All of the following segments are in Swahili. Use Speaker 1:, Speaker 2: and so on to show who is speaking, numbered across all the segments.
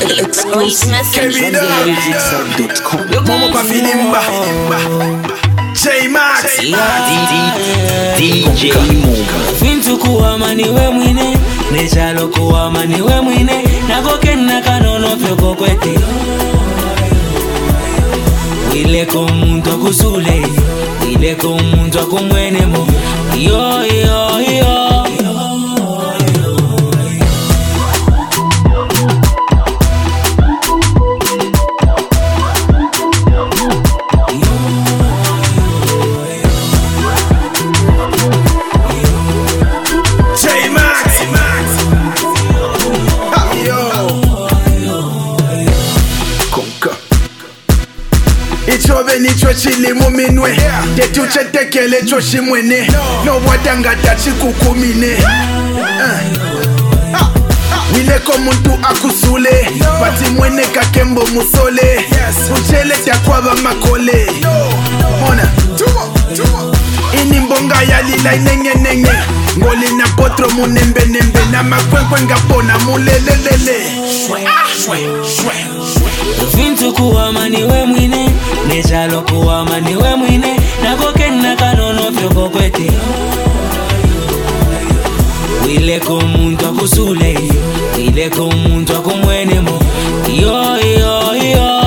Speaker 1: Momo pa filimba J-Max
Speaker 2: DJ Moga
Speaker 3: Fintu kuwa niwe mwine Nechalo kuwa niwe mwine Nakokena kanono fyoko kwete Wile kumuntu kusule Wile kumuntu kumwenemo Yo yo yo
Speaker 1: Nicho chili muminwe Tetu chetekele choshi mwene No wadanga tachi kukumine Wileko muntu akusule Pati mwene kakembo musole Uchele takwaba makole Mona Ini mbonga ya lila inenge Ngoli na potro munembe nembe Na makwenkwenga pona mulelelele
Speaker 3: Fintu kuwa niwe mwine Nechalo kuwa niwe mwine Nakokena kanono fyoko kwete Wile kumuntu akusule Wile kumuntu akumwenemo Yo yo yo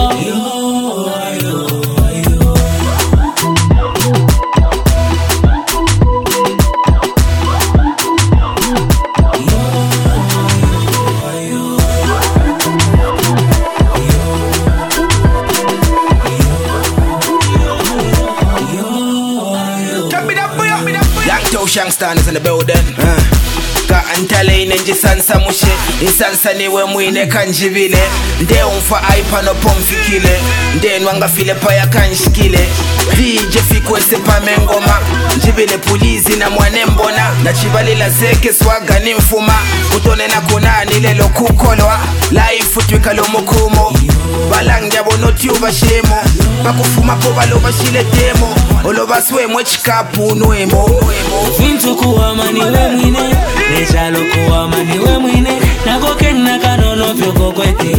Speaker 2: Shangstan is in the building. Ka antale nenji sansa mushe insansa niwe mwine kanjivile nde umfa aipa no pomfikile nde nwanga file paya kanshikile DJ fikwese pa mengoma njivile pulizi na mwanembona na chibalila zeke swaga ni mfuma kutone na kunani lelo kukolwa life twikalo mukumo balangya bonoti ubashemo bakufuma po baloba shile demo oloba swe mwechikapu nwemo
Speaker 3: Fintu kuwa niwe mwine Nechalo kuwa niwe mwine Nakokena kanono fyoko kwete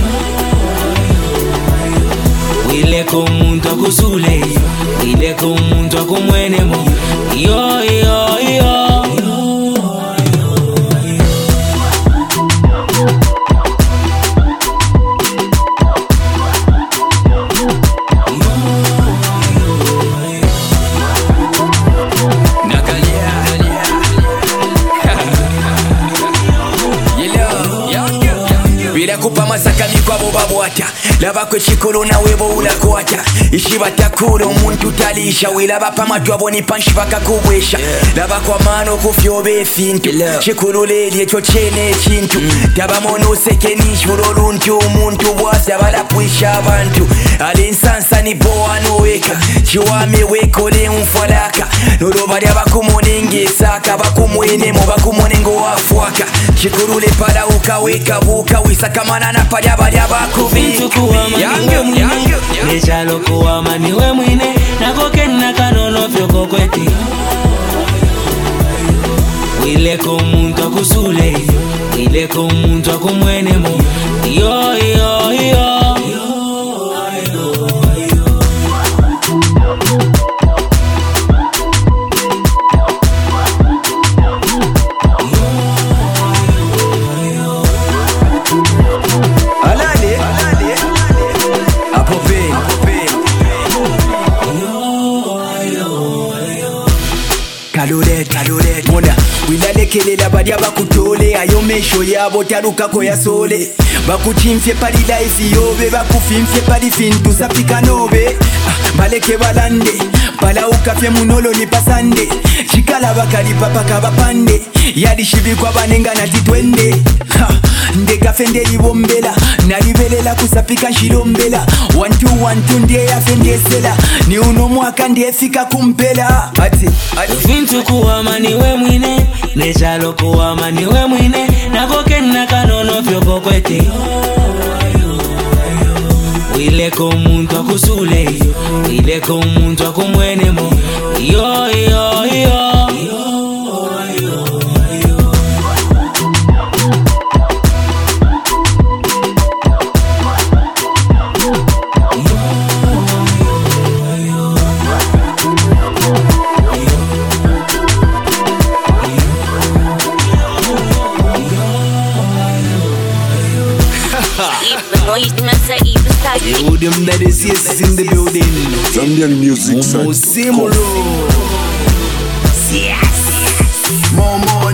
Speaker 3: Wile kumuntu akusule Wile kumuntu akumwenemo Yo yo yo
Speaker 2: kupa masaka mikwabo babwata laba kwe chikolo na webo ulakwata ishiba takuro muntu talisha wilaba pamatwa aboni panshi bakakubwesha laba kwa mano kufyobe fintu chikolo leli echo chene chintu taba mono sekenish uroluntu umuntu bwasi abalapwisha abantu alinsansa ni boa noeka chiwame wekole umfalaka noloba lyabakumonenge saka bakumwenemo bakumonengo wafwaka chikolo le pala ukaweka buka wisaka manana palya balya bakubi
Speaker 3: Fintu kuwa niwe mwine Nechalo kuwa niwe mwine Nakokena kanono fyoko kwete Wile kumuntu akusule Wile kumuntu akumwenemo Yo yo yo
Speaker 2: Kalorette mona wilalekelela balya bakutole ayo mesho yabo talukako yasole bakuchimfye pali life yobe bakufimfye pali fintu sapika nobe baleke balande balauka fye munolo ni pasande chikala bakali papaka bapande yali shibikwa banenga nati twende ndekafe ndelibombela nalibelela kusapika nshilombela 1-2-1-2 ndiye yafe ndiyesela ni uno mwaka ndiyefika kumpela ati
Speaker 3: Fintu kuwa niwe mwine Nechalo kuwa niwe mwine Nakokena kanono fyoko kwete Wile kumuntu akusule Wile kumuntu akumwenemo Yo yo yo
Speaker 4: The noise man say even start.
Speaker 1: Yo, them that is yes in the building.
Speaker 5: Zambian music.
Speaker 1: Momo Simolo. Yes. Momo.